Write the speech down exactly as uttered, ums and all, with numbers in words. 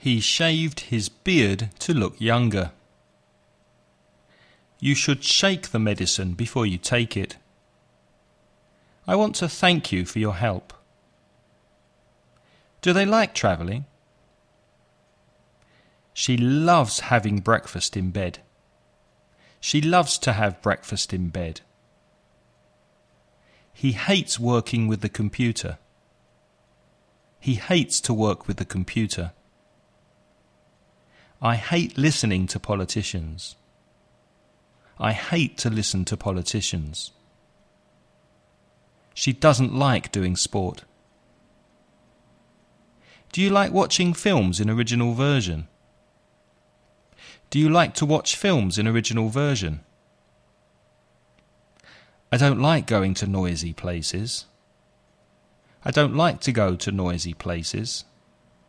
He shaved his beard to look younger. You should shake the medicine before you take it. I want to thank you for your help. Do they like travelling? She loves having breakfast in bed. She loves to have breakfast in bed. He hates working with the computer. He hates to work with the computer. I hate listening to politicians. I hate to listen to politicians. She doesn't like doing sport. Do you like watching films in original version? Do you like to watch films in original version? I don't like going to noisy places. I don't like to go to noisy places.